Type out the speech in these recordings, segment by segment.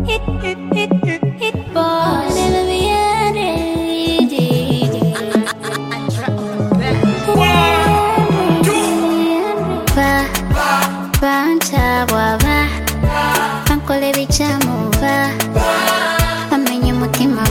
Hit boy, never be bankole bicamu bamenye umutima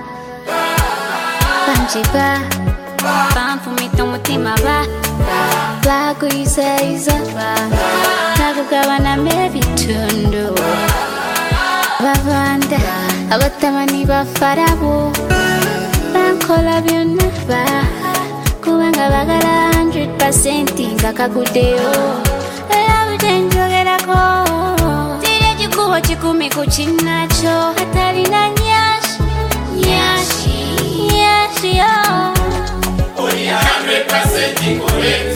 banjiba bamfumita umutima bagwizayiza bagugabanamo ebitundu bavanda abatamani bafarabu bankola byonna kubanga bagala 100% nga kagudeyo era butenjogerako tiri ekikubo kikumi ku kinakyo atalina nyashi yo only 100% correct,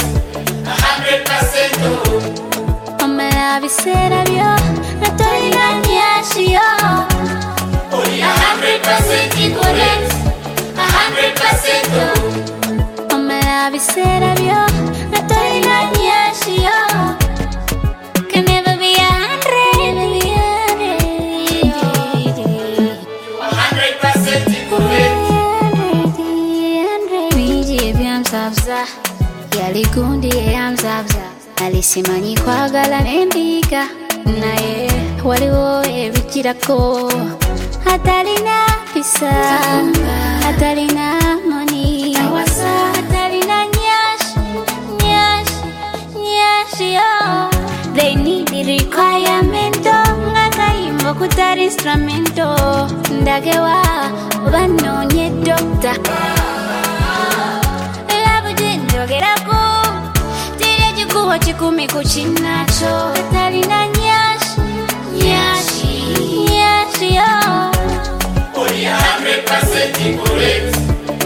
100% omala biseera byo atalina nyashi yo only 100% correct, 100% omala biseera byo atalina nyashi yo can never be 100, 100% correct. yali gundi eyamzabza alisimanyi kwagala n'endiga naye waliwo ebikirako atalina pisa atalina moni atalina nyashi yo they need the requirement nga kayimbo kutari instrumento ndagewa banonye doctor tiri ekikubo kikumi ku kinakyo atalina nyashi yo Only 100% correct,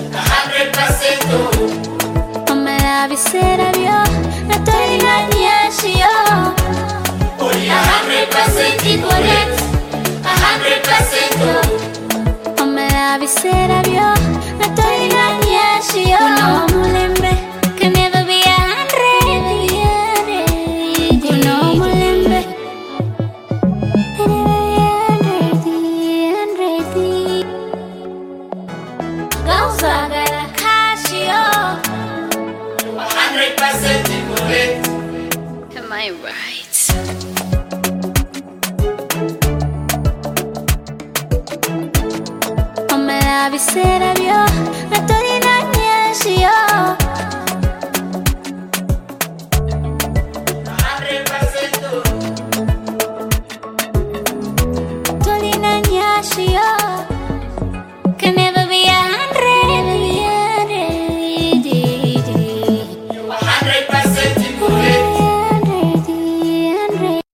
100% omala biseera byo atalina nyashi yo only 100% correct, 100% omala biseera byo atalina nyashi yo omulembe can never be 100 kuno omulembe gausagala kashi yo 100% correct. am I right? omala biseera byo atalina nyashi yo 100% tolina nyashi yo can never be 100 100%